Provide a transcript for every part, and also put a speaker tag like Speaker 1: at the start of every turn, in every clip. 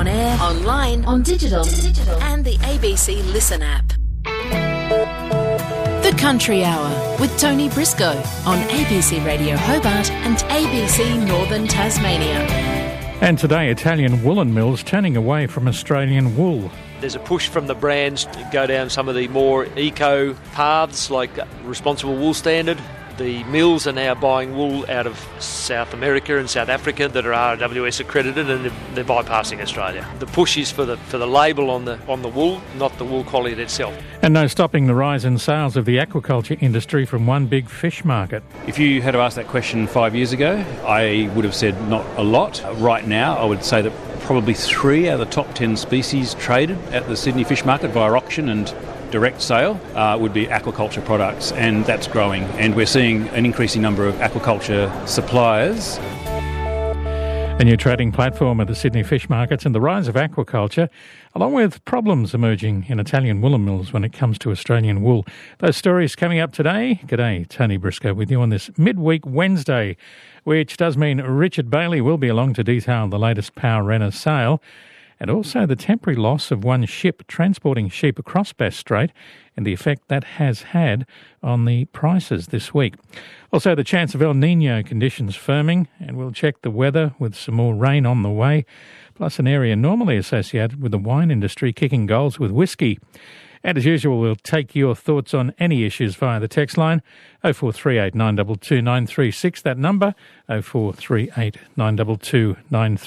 Speaker 1: On air, online, on digital, and the ABC Listen app. The Country Hour with Tony Briscoe on ABC Radio Hobart and ABC Northern Tasmania.
Speaker 2: And today, Italian woolen mills turning away from Australian wool.
Speaker 3: There's a push from the brands to go down some of the more eco paths like Responsible Wool Standard. The mills are now buying wool out of South America and South Africa that are RWS accredited, and they're bypassing Australia. The push is for the label on the wool, not the wool quality itself.
Speaker 2: And no stopping the rise in sales of the aquaculture industry from one big fish market.
Speaker 4: If you had to ask that question 5 years ago, I would have said not a lot. Right now, I would say that probably 3 out of the top 10 species traded at the Sydney fish market via auction and direct sale would be aquaculture products, and that's growing. And we're seeing an increasing number of aquaculture suppliers.
Speaker 2: A new trading platform at the Sydney fish markets and the rise of aquaculture, along with problems emerging in Italian woolen mills when it comes to Australian wool. Those stories coming up today. G'day, Tony Briscoe with you on this midweek Wednesday, which does mean Richard Bailey will be along to detail the latest Powrena sale, and also the temporary loss of one ship transporting sheep across Bass Strait and the effect that has had on the prices this week. Also, the chance of El Niño conditions firming, and we'll check the weather with some more rain on the way, plus an area normally associated with the wine industry kicking goals with whiskey. And as usual, we'll take your thoughts on any issues via the text line, 0438 922 936, that number, 0438 922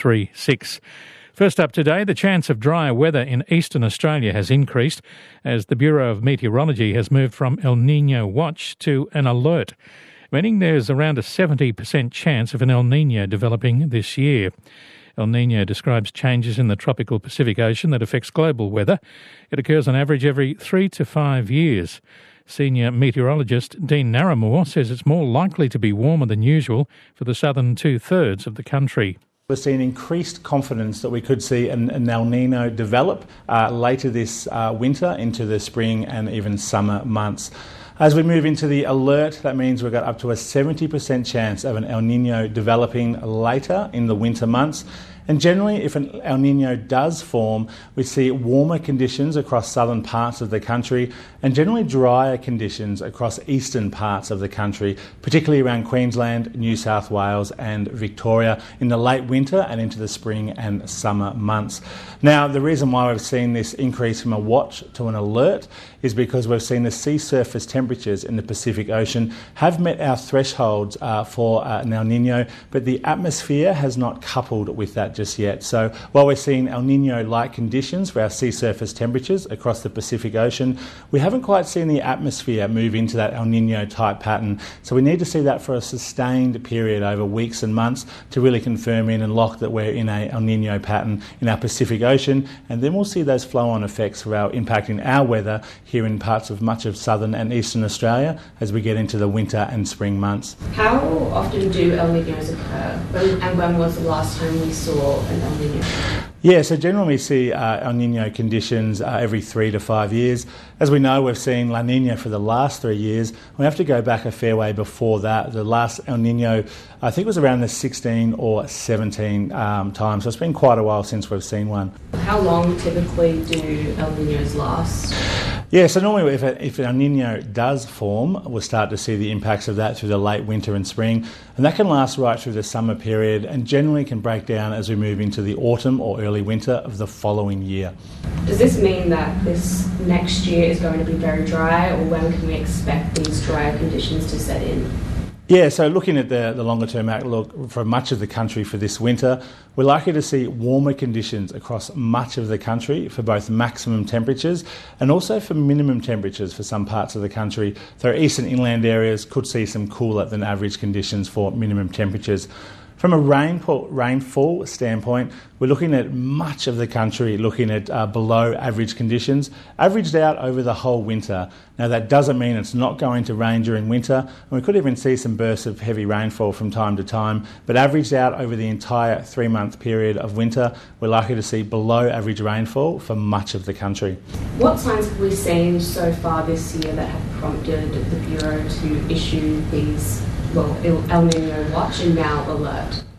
Speaker 2: 936. First up today, the chance of drier weather in eastern Australia has increased as the Bureau of Meteorology has moved from El Niño watch to an alert, meaning there's around a 70% chance of an El Niño developing this year. El Niño describes changes in the tropical Pacific Ocean that affects global weather. It occurs on average every 3 to 5 years. Senior meteorologist Dean Narramore says it's more likely to be warmer than usual for the southern two-thirds of the country.
Speaker 5: We're seeing increased confidence that we could see an El Niño develop later this winter into the spring and even summer months. As we move into the alert, that means we've got up to a 70% chance of an El Niño developing later in the winter months. And generally, if an El Niño does form, we see warmer conditions across southern parts of the country and generally drier conditions across eastern parts of the country, particularly around Queensland, New South Wales and Victoria in the late winter and into the spring and summer months. Now, the reason why we've seen this increase from a watch to an alert is because we've seen the sea surface temperatures in the Pacific Ocean have met our thresholds for an El Niño, but the atmosphere has not coupled with that just yet. So while we're seeing El Niño-like conditions for our sea surface temperatures across the Pacific Ocean, we haven't quite seen the atmosphere move into that El Niño type pattern. So we need to see that for a sustained period over weeks and months to really confirm in and lock that we're in a El Niño pattern in our Pacific Ocean, and then we'll see those flow-on effects for our impacting our weather here in parts of much of southern and eastern Australia as we get into the winter and spring months.
Speaker 6: How often do El Niños occur, and when was the last time we saw an El Niño?
Speaker 5: Yeah, so generally we see El Niño conditions every 3 to 5 years. As we know, we've seen La Niña for the last 3 years. We have to go back a fair way before that. The last El Niño, I think, was around the 16 or 17 times. So it's been quite a while since we've seen one.
Speaker 6: How long typically do El Niños last?
Speaker 5: Yeah, so normally if an El Niño does form, we'll start to see the impacts of that through the late winter and spring, and that can last right through the summer period and generally can break down as we move into the autumn or early winter of the following year.
Speaker 6: Does this mean that this next year is going to be very dry, or when can we expect these drier conditions to set in?
Speaker 5: Yeah, so looking at the longer term outlook for much of the country for this winter, we're likely to see warmer conditions across much of the country for both maximum temperatures and also for minimum temperatures for some parts of the country. So eastern inland areas could see some cooler than average conditions for minimum temperatures. From a rainfall standpoint, we're looking at much of the country looking at below average conditions, averaged out over the whole winter. Now that doesn't mean it's not going to rain during winter, and we could even see some bursts of heavy rainfall from time to time, but averaged out over the entire 3-month period of winter, we're likely to see below average rainfall for much of the country.
Speaker 6: What signs have we seen so far this year that have prompted the Bureau to issue these El Niño watch and now alert?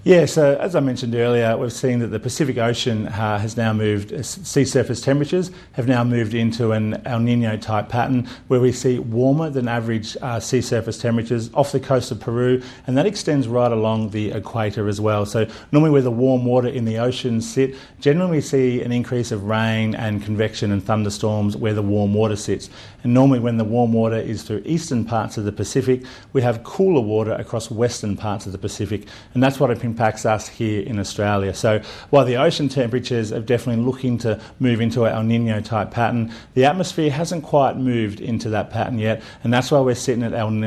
Speaker 5: Yeah, so as I mentioned earlier, we've seen that the Pacific Ocean has now moved, sea surface temperatures have now moved into an El Nino type pattern where we see warmer than average sea surface temperatures off the coast of Peru, and that extends right along the equator as well. So normally where the warm water in the ocean sit, generally we see an increase of rain and convection and thunderstorms where the warm water sits. And normally when the warm water is through eastern parts of the Pacific, we have cooler water across western parts of the Pacific, and that's what impacts us here in Australia. So while the ocean temperatures are definitely looking to move into an El Nino type pattern, the atmosphere hasn't quite moved into that pattern yet, and that's why we're sitting at an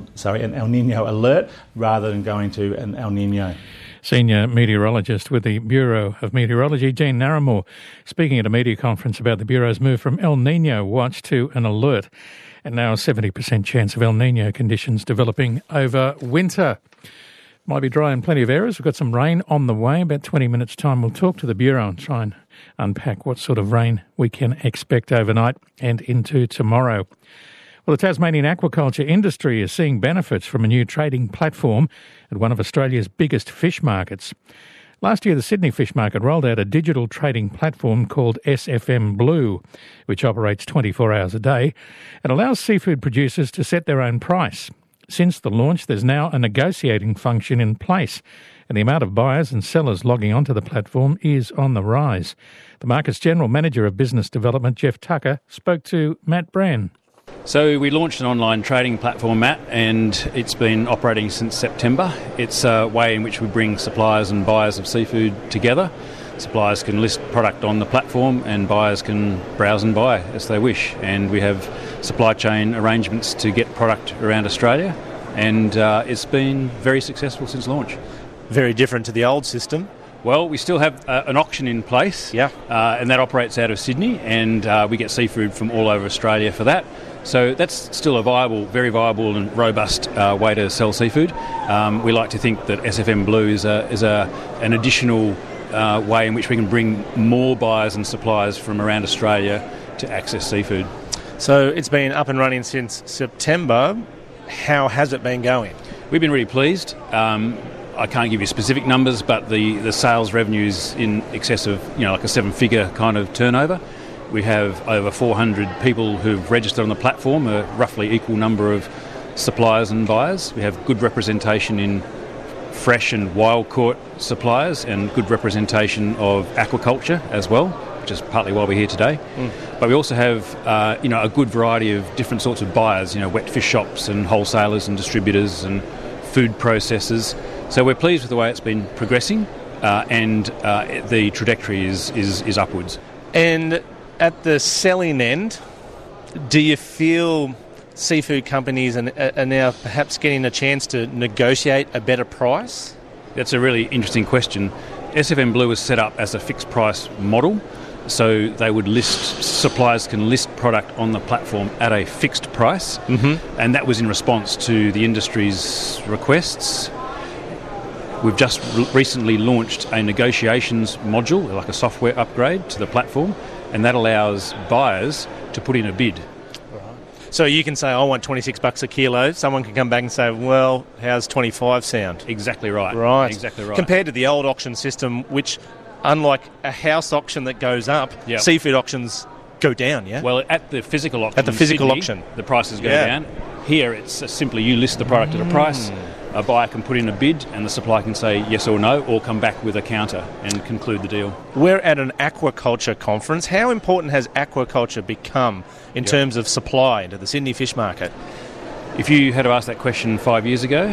Speaker 5: El Nino alert rather than going to an El Nino.
Speaker 2: Senior meteorologist with the Bureau of Meteorology, Jean Narramore, speaking at a media conference about the Bureau's move from El Nino watch to an alert, and now a 70% chance of El Nino conditions developing over winter. Might be dry in plenty of areas. We've got some rain on the way. About 20 minutes' time, we'll talk to the Bureau and try and unpack what sort of rain we can expect overnight and into tomorrow. Well, the Tasmanian aquaculture industry is seeing benefits from a new trading platform at one of Australia's biggest fish markets. Last year, the Sydney Fish Market rolled out a digital trading platform called SFM Blue, which operates 24 hours a day and allows seafood producers to set their own price. Since the launch, there's now a negotiating function in place, and the amount of buyers and sellers logging onto the platform is on the rise. The market's General Manager of Business Development, Jeff Tucker, spoke to Matt Brand.
Speaker 4: So we launched an online trading platform, Matt, and it's been operating since September. It's a way in which we bring suppliers and buyers of seafood together. Suppliers can list product on the platform and buyers can browse and buy as they wish. And we have supply chain arrangements to get product around Australia, and it's been very successful since launch.
Speaker 7: Very different to the old system.
Speaker 4: Well, we still have an auction in place, and that operates out of Sydney, and we get seafood from all over Australia for that. So that's still a very viable and robust way to sell seafood. We like to think that SFM Blue is an additional way in which we can bring more buyers and suppliers from around Australia to access seafood.
Speaker 7: So it's been up and running since September. How has it been going?
Speaker 4: We've been really pleased. I can't give you specific numbers, but the sales revenue is in excess of like a seven-figure kind of turnover. We have over 400 people who've registered on the platform, a roughly equal number of suppliers and buyers. We have good representation in fresh and wild caught suppliers and good representation of aquaculture as well, which is partly why we're here today. But we also have a good variety of different sorts of buyers, wet fish shops and wholesalers and distributors and food processors. So we're pleased with the way it's been progressing, and the trajectory is upwards.
Speaker 7: And at the selling end, do you feel seafood companies are now perhaps getting a chance to negotiate a better price?
Speaker 4: That's a really interesting question. SFM Blue was set up as a fixed price model, so they would suppliers can list product on the platform at a fixed price, and that was in response to the industry's requests. We've just recently launched a negotiations module, like a software upgrade to the platform, and that allows buyers to put in a bid.
Speaker 7: So you can say, I want $26 a kilo. Someone can come back and say, well, how's 25 sound?
Speaker 4: Exactly right.
Speaker 7: Right.
Speaker 4: Exactly right.
Speaker 7: Compared to the old auction system, which, unlike a house auction that goes up, seafood auctions go down, yeah?
Speaker 4: Well, at the physical auction, the prices go down. Here, it's simply you list the product at a price. A buyer can put in a bid and the supplier can say yes or no, or come back with a counter and conclude the deal.
Speaker 7: We're at an aquaculture conference. How important has aquaculture become in terms of supply into the Sydney fish market?
Speaker 4: If you had to ask that question 5 years ago,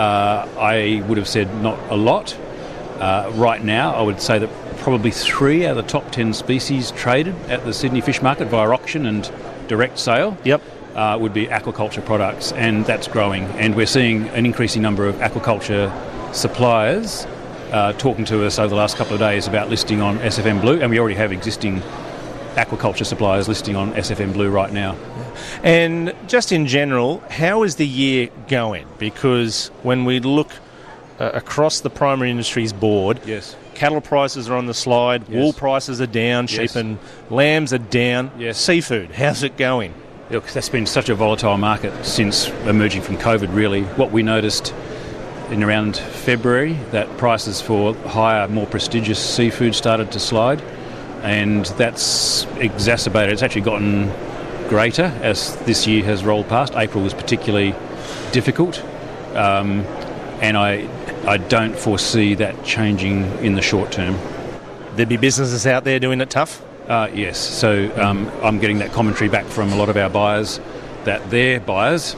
Speaker 4: I would have said not a lot. Right now, I would say that probably 3 out of the top 10 species traded at the Sydney fish market via auction and direct sale would be aquaculture products, and that's growing. And we're seeing an increasing number of aquaculture suppliers talking to us over the last couple of days about listing on SFM Blue, and we already have existing aquaculture suppliers listing on SFM Blue right now.
Speaker 7: And just in general, how is the year going? Because when we look across the primary industries board, cattle prices are on the slide, wool prices are down, sheep and lambs are down. Seafood, how's it going?
Speaker 4: Look, that's been such a volatile market since emerging from COVID, really. What we noticed in around February that prices for higher, more prestigious seafood started to slide, and that's exacerbated. It's actually gotten greater as this year has rolled past. April was particularly difficult, and I don't foresee that changing in the short term.
Speaker 7: There'd be businesses out there doing it tough?
Speaker 4: Yes, so I'm getting that commentary back from a lot of our buyers that their buyers,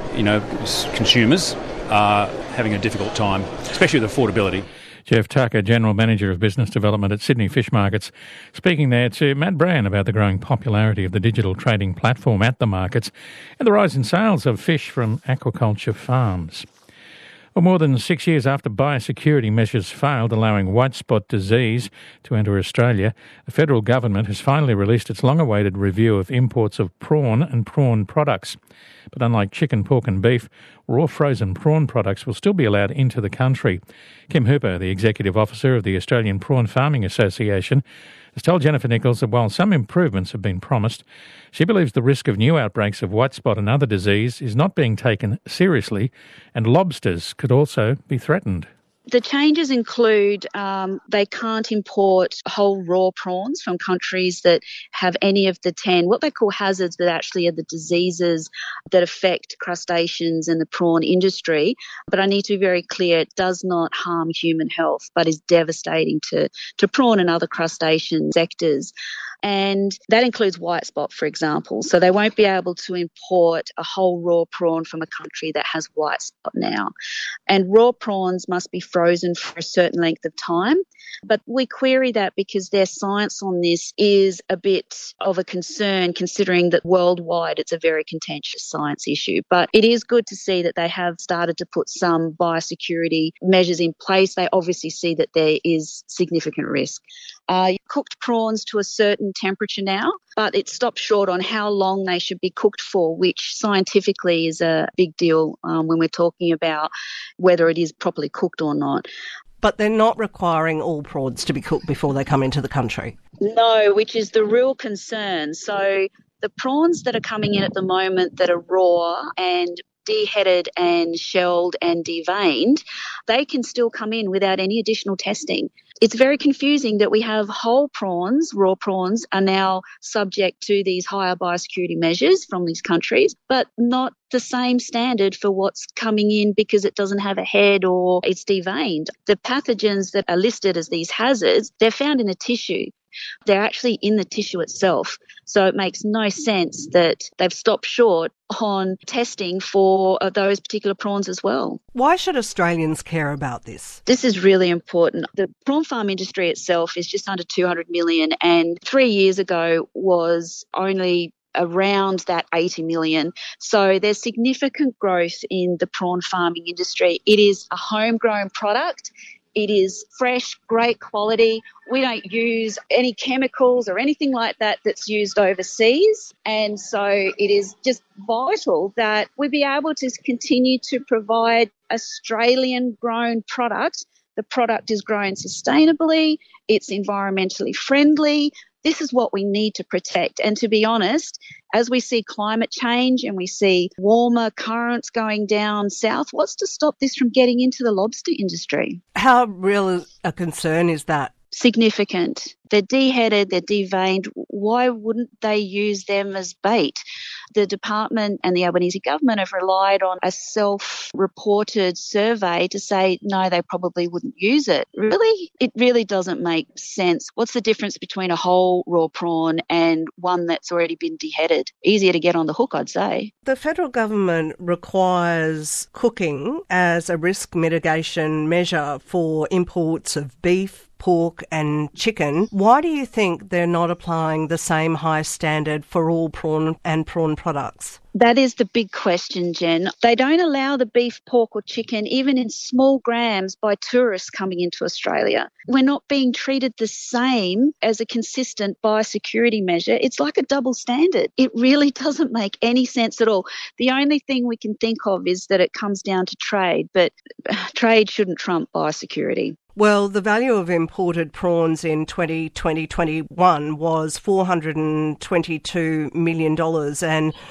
Speaker 4: consumers, are having a difficult time, especially with affordability.
Speaker 2: Jeff Tucker, General Manager of Business Development at Sydney Fish Markets, speaking there to Matt Brand about the growing popularity of the digital trading platform at the markets and the rise in sales of fish from aquaculture farms. Well, more than 6 years after biosecurity measures failed, allowing white spot disease to enter Australia, the federal government has finally released its long-awaited review of imports of prawn and prawn products. But unlike chicken, pork and beef, raw frozen prawn products will still be allowed into the country. Kim Hooper, the Executive Officer of the Australian Prawn Farming Association, has told Jennifer Nichols that while some improvements have been promised, she believes the risk of new outbreaks of white spot and other disease is not being taken seriously, and lobsters could also be threatened.
Speaker 8: The changes include they can't import whole raw prawns from countries that have any of the 10, what they call hazards, but actually are the diseases that affect crustaceans and the prawn industry. But I need to be very clear, it does not harm human health, but is devastating to prawn and other crustacean sectors. And that includes white spot, for example. So they won't be able to import a whole raw prawn from a country that has white spot now. And raw prawns must be frozen for a certain length of time. But we query that because their science on this is a bit of a concern, considering that worldwide it's a very contentious science issue. But it is good to see that they have started to put some biosecurity measures in place. They obviously see that there is significant risk. Cooked prawns to a certain temperature now, but it stops short on how long they should be cooked for, which scientifically is a big deal when we're talking about whether it is properly cooked or not.
Speaker 9: But they're not requiring all prawns to be cooked before they come into the country?
Speaker 8: No, which is the real concern. So the prawns that are coming in at the moment that are raw and deheaded and shelled and deveined, they can still come in without any additional testing. It's very confusing that we have whole prawns, raw prawns, are now subject to these higher biosecurity measures from these countries, but not the same standard for what's coming in because it doesn't have a head or it's deveined. The pathogens that are listed as these hazards, they're found in the tissue. They're actually in the tissue itself. So it makes no sense that they've stopped short on testing for those particular prawns as well.
Speaker 9: Why should Australians care about this?
Speaker 8: This is really important. The prawn farm industry itself is just under 200 million, and 3 years ago was only around that 80 million. So there's significant growth in the prawn farming industry. It is a homegrown product. It is fresh, great quality. We don't use any chemicals or anything like that that's used overseas. And so it is just vital that we be able to continue to provide Australian-grown product. The product is grown sustainably. It's environmentally friendly. This is what we need to protect. And to be honest, as we see climate change and we see warmer currents going down south, what's to stop this from getting into the lobster industry?
Speaker 9: How real a concern is that?
Speaker 8: Significant. They're deheaded, they're deveined. Why wouldn't they use them as bait? The department and the Albanese government have relied on a self-reported survey to say, no, they probably wouldn't use it. Really? It really doesn't make sense. What's the difference between a whole raw prawn and one that's already been deheaded? Easier to get on the hook, I'd say.
Speaker 9: The federal government requires cooking as a risk mitigation measure for imports of beef, pork and chicken. Why do you think they're not applying the same high standard for all prawn and prawn products?
Speaker 8: That is the big question, Jen. They don't allow the beef, pork or chicken, even in small grams, by tourists coming into Australia. We're not being treated the same as a consistent biosecurity measure. It's like a double standard. It really doesn't make any sense at all. The only thing we can think of is that it comes down to trade, but trade shouldn't trump biosecurity.
Speaker 9: Well, the value of imported prawns in 2020-21 was $422 million, and in the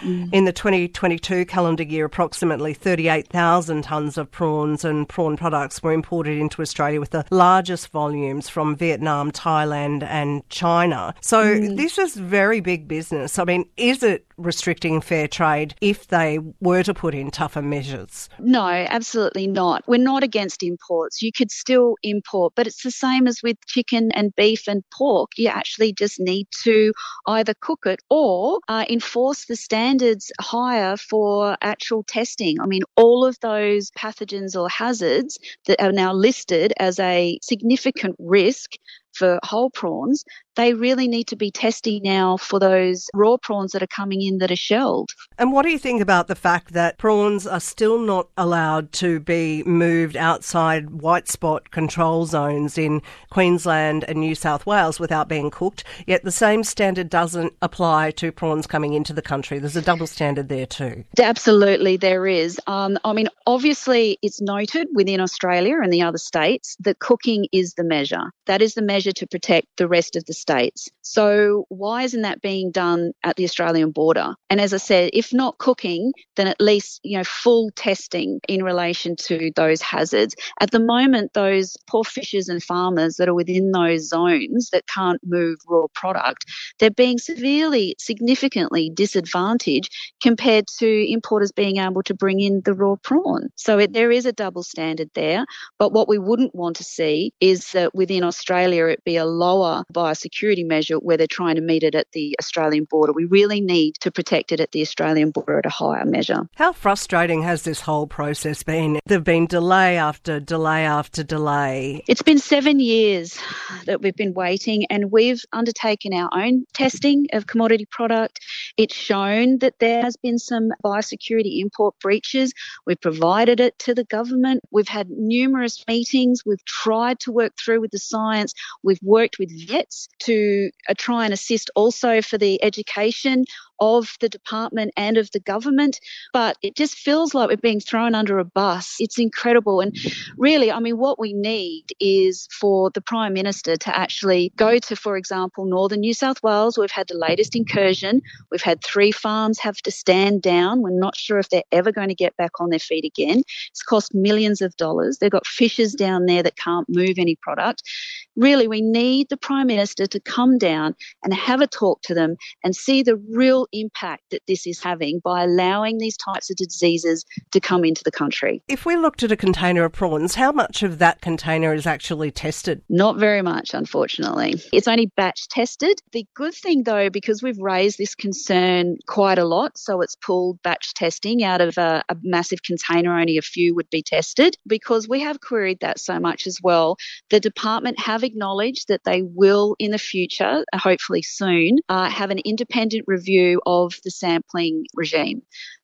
Speaker 9: the 2022 calendar year, approximately 38,000 tonnes of prawns and prawn products were imported into Australia, with the largest volumes from Vietnam, Thailand and China. So this is very big business. I mean, is it restricting fair trade if they were to put in tougher measures?
Speaker 8: No, absolutely not. We're not against imports. You could still import, but it's the same as with chicken and beef and pork. You actually just need to either cook it or enforce the standards higher for actual testing. I mean, all of those pathogens or hazards that are now listed as a significant risk for whole prawns, they really need to be testing now for those raw prawns that are coming in that are shelled.
Speaker 9: And what do you think about the fact that prawns are still not allowed to be moved outside white spot control zones in Queensland and New South Wales without being cooked, yet the same standard doesn't apply to prawns coming into the country? There's a double standard there too.
Speaker 8: Absolutely, there is. I mean, obviously it's noted within Australia and the other states that cooking is the measure. That is the measure to protect the rest of the states. So why isn't that being done at the Australian border? And as I said, if not cooking, then at least, full testing in relation to those hazards. At the moment, those poor fishers and farmers that are within those zones that can't move raw product, they're being significantly disadvantaged compared to importers being able to bring in the raw prawn. So there is a double standard there. But what we wouldn't want to see is that within Australia it be a lower biosecurity measure where they're trying to meet it at the Australian border. We really need to protect it at the Australian border at a higher measure.
Speaker 9: How frustrating has this whole process been? There have been delay after delay after delay.
Speaker 8: It's been 7 years that we've been waiting, and we've undertaken our own testing of commodity product. It's shown that there has been some biosecurity import breaches. We've provided it to the government. We've had numerous meetings. We've tried to work through with the science. We've worked with vets to try and assist also for the education of the department and of the government, but it just feels like we're being thrown under a bus. It's incredible. And really, I mean, what we need is for the Prime Minister to actually go to, for example, northern New South Wales. We've had the latest incursion. We've had 3 farms have to stand down. We're not sure if they're ever going to get back on their feet again. It's cost millions of dollars. They've got fishers down there that can't move any product. Really, we need the Prime Minister to come down and have a talk to them and see the real impact that this is having by allowing these types of diseases to come into the country.
Speaker 9: If we looked at a container of prawns, how much of that container is actually tested?
Speaker 8: Not very much, unfortunately. It's only batch tested. The good thing, though, because we've raised this concern quite a lot, so it's pulled batch testing out of a massive container, only a few would be tested, because we have queried that so much as well. The department have acknowledged that they will in the future, hopefully soon, have an independent review of the sampling regime.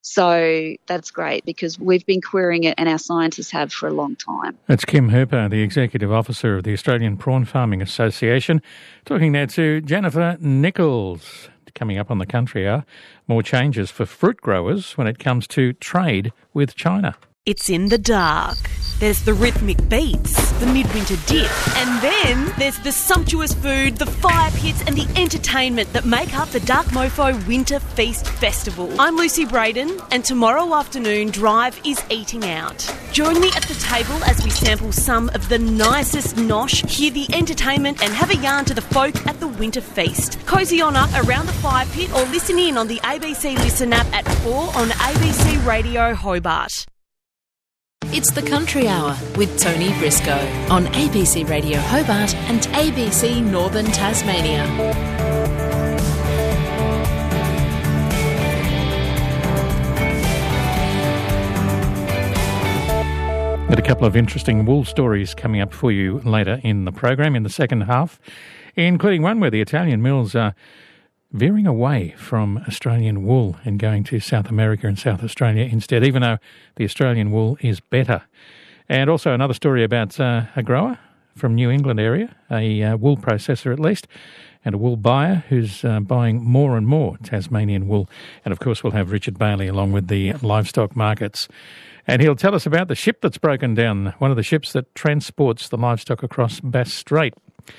Speaker 8: So that's great because we've been querying it and our scientists have for a long time.
Speaker 2: That's Kim Hooper, the Executive Officer of the Australian Prawn Farming Association, talking now to Jennifer Nichols. Coming up on the Country Hour, more changes for fruit growers when it comes to trade with China.
Speaker 10: It's in the dark. There's the rhythmic beats, the midwinter dip, and then there's the sumptuous food, the fire pits and the entertainment that make up the Dark Mofo Winter Feast Festival. I'm Lucy Braden, and tomorrow afternoon Drive is eating out. Join me at the table as we sample some of the nicest nosh, hear the entertainment and have a yarn to the folk at the Winter Feast. Cozy on up around the fire pit or listen in on the ABC Listen app at 4 on ABC Radio Hobart.
Speaker 1: It's the Country Hour with Tony Briscoe on ABC Radio Hobart and ABC Northern Tasmania.
Speaker 2: Got a couple of interesting wool stories coming up for you later in the program in the second half, including one where the Italian mills are veering away from Australian wool and going to South America and South Australia instead, even though the Australian wool is better. And also another story about a grower from New England area, a wool processor at least, and a wool buyer who's buying more and more Tasmanian wool. And of course we'll have Richard Bailey along with the livestock markets. And he'll tell us about the ship that's broken down, one of the ships that transports the livestock across Bass Strait.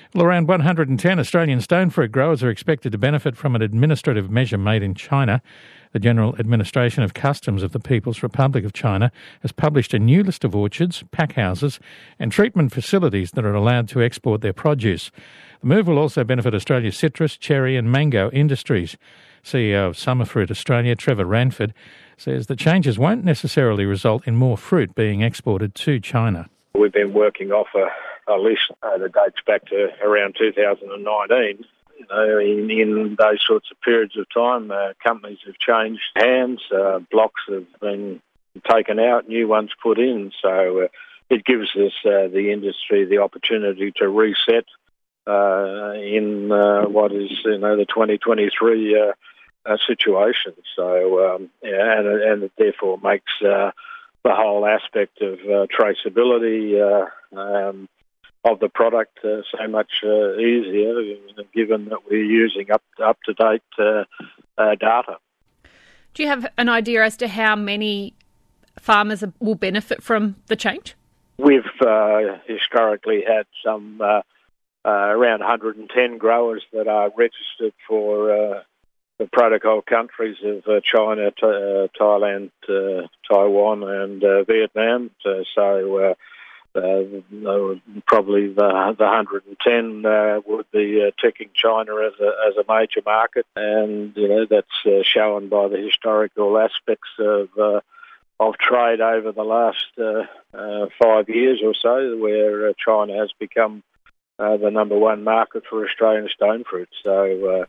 Speaker 2: Well, around 110 Australian stone fruit growers are expected to benefit from an administrative measure made in China. The General Administration of Customs of the People's Republic of China has published a new list of orchards, packhouses and treatment facilities that are allowed to export their produce. The move will also benefit Australia's citrus, cherry and mango industries. CEO of Summerfruit Australia, Trevor Ranford, says the changes won't necessarily result in more fruit being exported to China.
Speaker 11: We've been working off a list that dates back to around 2019. In those sorts of periods of time, companies have changed hands, blocks have been taken out, new ones put in. So it gives us, the industry, the opportunity to reset in what is, the 2023 situation. So, and it therefore makes the whole aspect of traceability of the product so much easier, given that we're using up-to-date data.
Speaker 12: Do you have an idea as to how many farmers will benefit from the change?
Speaker 11: We've historically had some around 110 growers that are registered for the protocol countries of China, Thailand, Taiwan and Vietnam. So probably the 110 would be ticking China as a major market, and that's shown by the historical aspects of trade over the last 5 years or so, where China has become the number one market for Australian stone fruit. So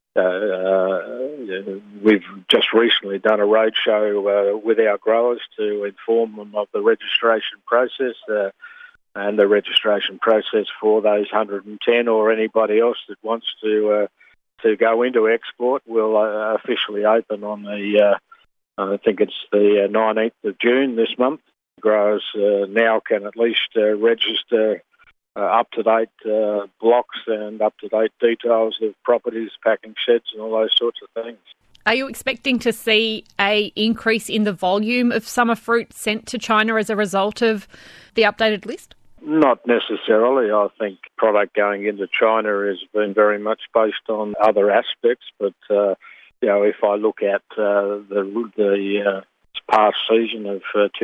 Speaker 11: we've just recently done a roadshow with our growers to inform them of the registration process and the registration process for those 110 or anybody else that wants to go into export will officially open on I think it's the 19th of June this month. Growers now can at least register up-to-date blocks and up-to-date details of properties, packing sheds and all those sorts of things.
Speaker 12: Are you expecting to see an increase in the volume of summer fruit sent to China as a result of the updated list?
Speaker 11: Not necessarily. I think product going into China has been very much based on other aspects, but if I look at the past season of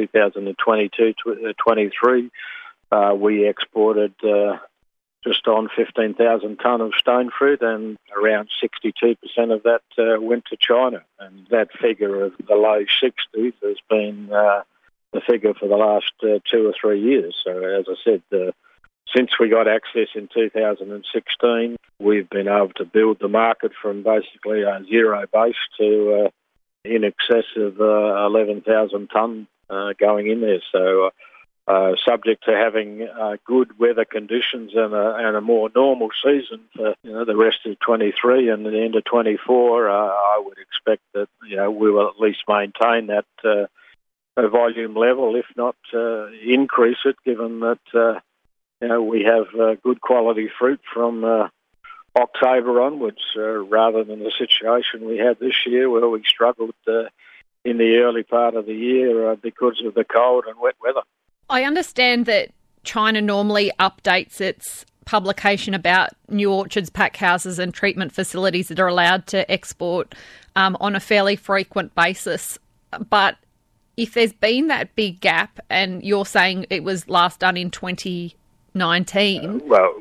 Speaker 11: 2022-23, we exported just on 15,000 tonne of stone fruit, and around 62% of that went to China. And that figure of the low 60s has been the figure for the last 2 or 3 years. So as I said, since we got access in 2016, we've been able to build the market from basically a zero base to in excess of 11,000 tonne going in there. So subject to having good weather conditions and a more normal season for the rest of 23 and the end of 24, I would expect that we will at least maintain that volume level, if not increase it, given that we have good quality fruit from October onwards, rather than the situation we had this year where we struggled in the early part of the year because of the cold and wet weather.
Speaker 12: I understand that China normally updates its publication about new orchards, packhouses and treatment facilities that are allowed to export on a fairly frequent basis. But if there's been that big gap, and you're saying it was last done in 2019...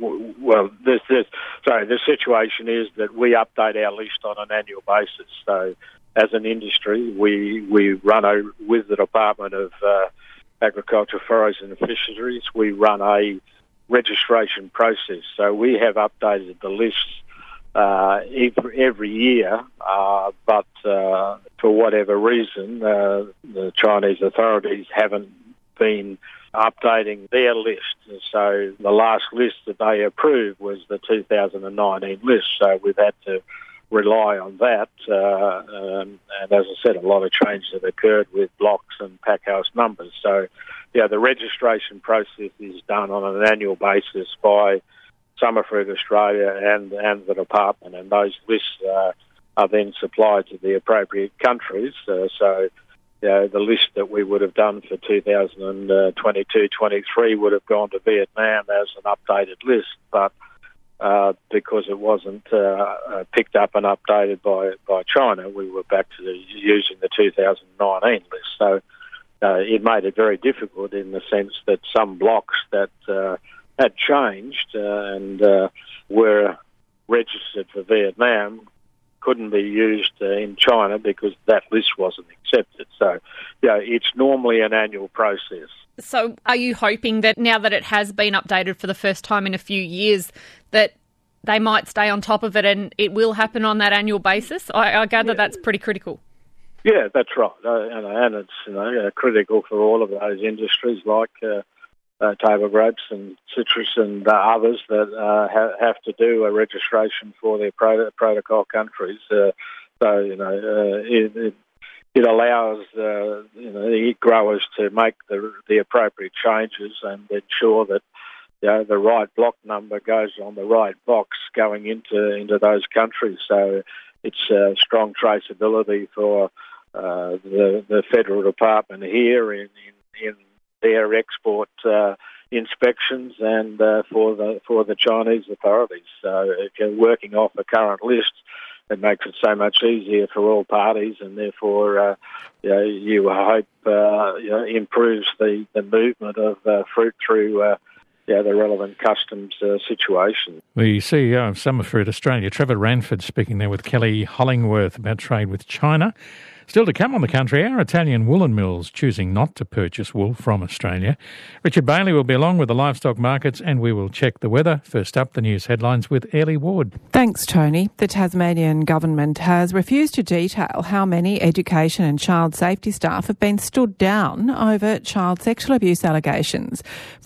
Speaker 12: the situation is that we update our list on an annual basis. So as an industry, we run with the Department of Agriculture, Forestry and Fisheries, we run a registration process. So we have updated the lists every year, but for whatever reason, the Chinese authorities haven't been updating their list. So the last list that they approved was the 2019 list. So we've had to rely on that. And as I said, a lot of changes have occurred with blocks and packhouse numbers. So, the registration process is done on an annual basis by Summerfruit Australia and the department, and those lists are then supplied to the appropriate countries. So the list that we would have done for 2022-23 would have gone to Vietnam as an updated list, but because it wasn't picked up and updated by China. We were back to using the 2019 list. So it made it very difficult in the sense that some blocks that had changed and were registered for Vietnam couldn't be used in China because that list wasn't accepted. So, it's normally an annual process.
Speaker 13: So are you hoping that now that it has been updated for the first time in a few years, that they might stay on top of it and it will happen on that annual basis? I gather that's pretty critical. Yeah,
Speaker 12: that's right. And it's critical for all of those industries like table grapes and citrus and others that have to do a registration for their protocol countries. It allows the growers to make the appropriate changes and ensure that the right block number goes on the right box going into those countries. So it's strong traceability for the federal department here in their export inspections and for the Chinese authorities. So if you're working off a current list, it makes it so much easier for all parties, and therefore, you hope improves the movement of fruit through the relevant customs situation.
Speaker 2: The CEO of Summerfruit Australia, Trevor Ranford, speaking there with Kelly Hollingworth about trade with China. Still to come on the country, our Italian woolen mills choosing not to purchase wool from Australia. Richard Bailey will be along with the livestock markets and we will check the weather. First up, the news headlines with Airlie Ward.
Speaker 14: Thanks, Tony. The Tasmanian government has refused to detail how many education and child safety staff have been stood down over child sexual abuse allegations.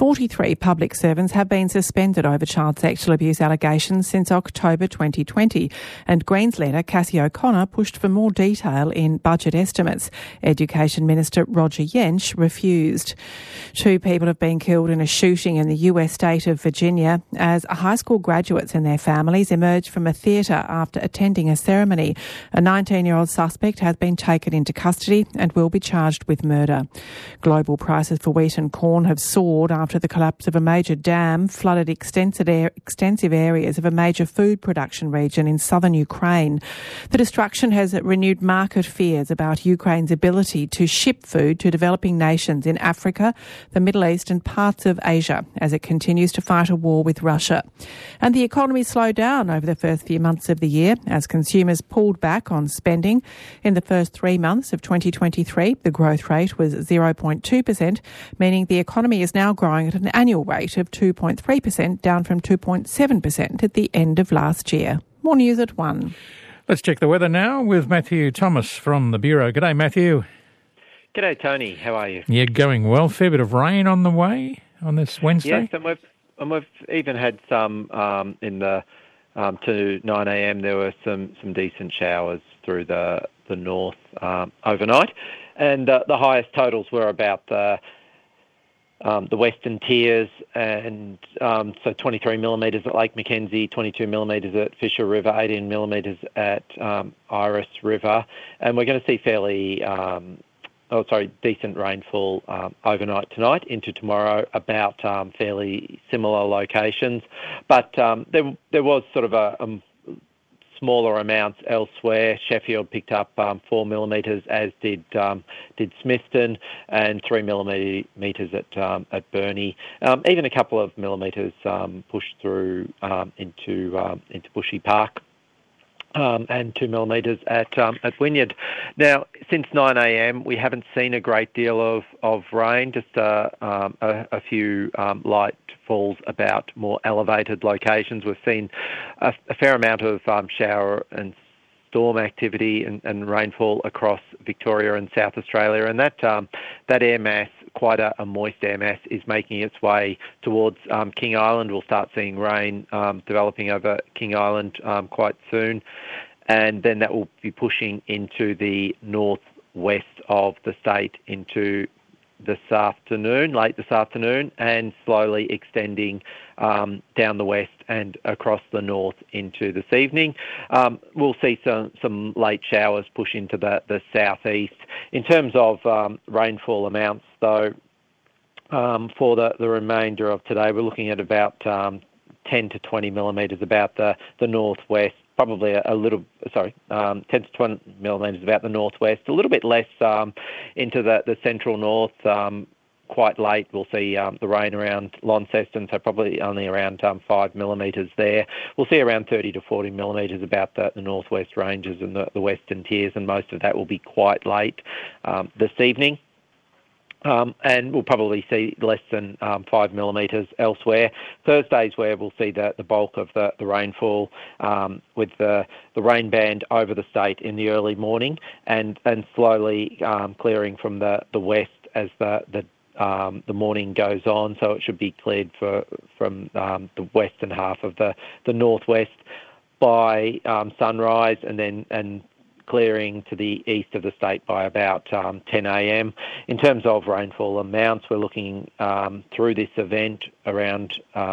Speaker 14: 43 public servants have been suspended over child sexual abuse allegations since October 2020, and Greens leader Cassie O'Connor pushed for more detail in budget estimates. Education Minister Roger Yench refused. 2 people have been killed in a shooting in the US state of Virginia as high school graduates and their families emerged from a theatre after attending a ceremony. A 19-year-old suspect has been taken into custody and will be charged with murder. Global prices for wheat and corn have soared after the collapse of a major dam flooded extensive areas of a major food production region in southern Ukraine. The destruction has renewed market fears about Ukraine's ability to ship food to developing nations in Africa, the Middle East and parts of Asia as it continues to fight a war with Russia. And the economy slowed down over the first few months of the year as consumers pulled back on spending. In the first 3 months of 2023, the growth rate was 0.2%, meaning the economy is now growing at an annual rate of 2.3%, down from 2.7% at the end of last year. More news at 1.
Speaker 2: Let's check the weather now with Matthew Thomas from the Bureau. G'day, Matthew.
Speaker 15: G'day, Tony. How are you?
Speaker 2: Yeah, going well. Fair bit of rain on the way on this Wednesday.
Speaker 15: Yes, and we've even had some in the to 9 a.m. There were some decent showers through the north overnight, and the highest totals were about the Western Tiers, and so 23 millimetres at Lake Mackenzie, 22 millimetres at Fisher River, 18 millimetres at Iris River, and we're going to see decent rainfall overnight tonight into tomorrow, about fairly similar locations, but there was sort of a smaller amounts elsewhere. Sheffield picked up 4 millimetres, as did Smithton, and 3 millimetres at Burnie. Even a couple of millimetres pushed through into Bushy Park. And 2 millimetres at Wynyard. Now, since 9 a.m, we haven't seen a great deal of rain, just a few light falls about more elevated locations. We've seen a fair amount of shower and storm activity and rainfall across Victoria and South Australia, and that air mass, quite a moist air mass, is making its way towards King Island. We'll start seeing rain developing over King Island quite soon, and then that will be pushing into the northwest of the state into late this afternoon, and slowly extending down the west and across the north into this evening. We'll see some late showers push into the southeast. In terms of rainfall amounts, though, for the remainder of today, we're looking at about 10 to 20 millimetres about the northwest. Probably 10 to 20 millimetres about the northwest, a little bit less into the central north. Quite late, we'll see the rain around Launceston, so probably only around 5 millimetres there. We'll see around 30 to 40 millimetres about the northwest ranges and the western tiers, and most of that will be quite late this evening. And we'll probably see less than 5 millimetres elsewhere. Thursday's where we'll see the bulk of the rainfall, with the rain band over the state in the early morning and slowly clearing from the west as the morning goes on. So it should be cleared from the western half of the northwest by sunrise, and clearing to the east of the state by about 10 a.m. In terms of rainfall amounts, we're looking through this event around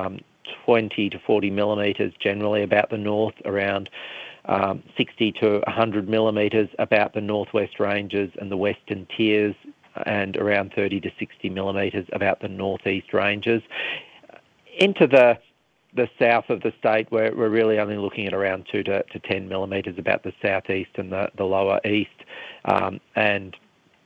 Speaker 15: 20 to 40 millimetres generally about the north, around 60 to 100 millimetres about the northwest ranges and the western tiers, and around 30 to 60 millimetres about the northeast ranges. Into the south of the state, we're really only looking at around 2 to 10 millimetres about the southeast and the lower east, and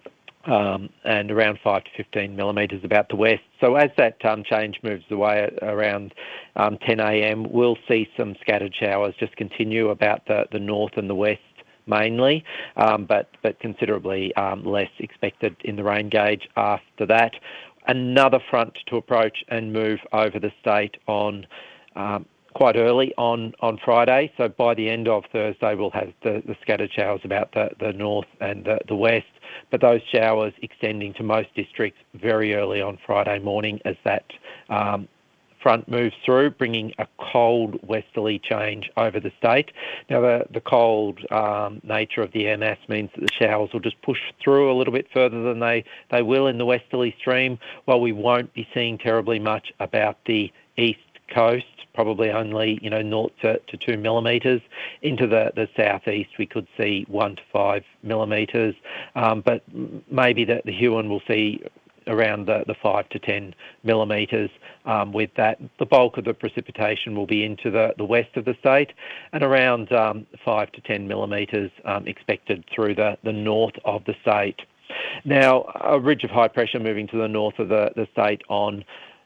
Speaker 15: around 5 to 15 millimetres about the west. So as that change moves away around 10 a.m, we'll see some scattered showers just continue about the north and the west mainly, but considerably less expected in the rain gauge after that. Another front to approach and move over the state on quite early on Friday. So by the end of Thursday, we'll have the scattered showers about the north and the west, but those showers extending to most districts very early on Friday morning as that front moves through, bringing a cold westerly change over the state. Now, the cold nature of the MS means that the showers will just push through a little bit further than they will in the westerly stream, while we won't be seeing terribly much about the east coast, probably only 0 to 2 millimetres. Into the southeast, we could see 1 to 5 millimetres, but maybe the Huon will see around the 5 to 10 millimetres. With that, the bulk of the precipitation will be into the west of the state, and around 5 to 10 millimetres expected through the north of the state. Now, a ridge of high pressure moving to the north of the state on